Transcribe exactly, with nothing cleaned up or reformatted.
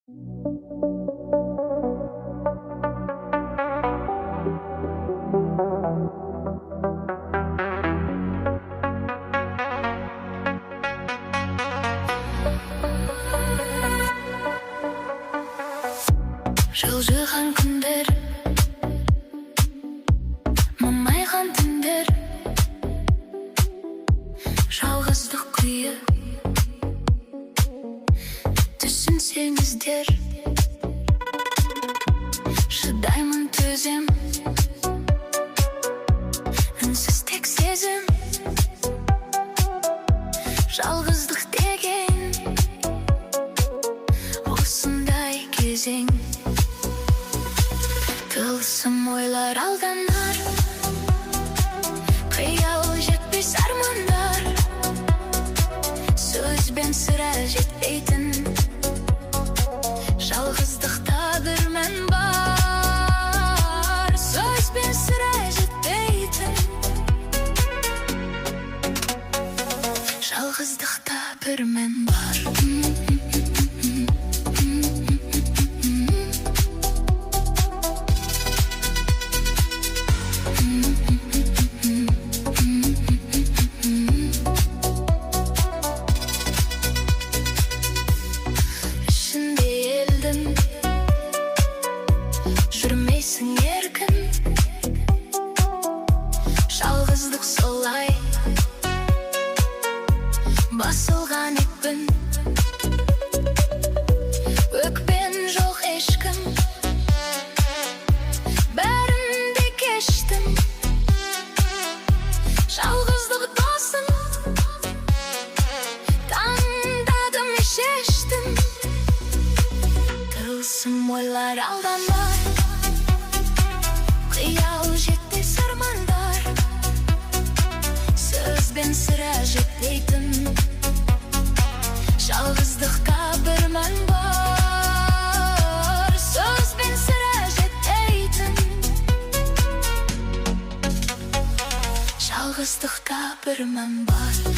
жылжыған күндер, мамайған түндер, жалғыздық күйі түсінсеңіздер, шыдаймын төзем, үнсіз тек сезім, жалғыздық деген осындай кезең. Тылсым ойлар алданар, қиял жетпес армандар, сөзбен сірә жетпейтін жалғыздықта бір мән бар. Сөзбен сірә жетпейтін жалғыздықта бір мән бар. Жүрмейсің еркін, жалғыздық солай басылған екпін, өкпен жоқ ешкім, бәрін де кештім, жалғыздық досым таңдадым, шештім. Тылсым ойлар алданар, қиял жетпес армандар, сөзбен сірә жетпейтін жалғыздықта бір мән бар. Сөзбен сірә жетпейтін жалғыздықта бір мән бар.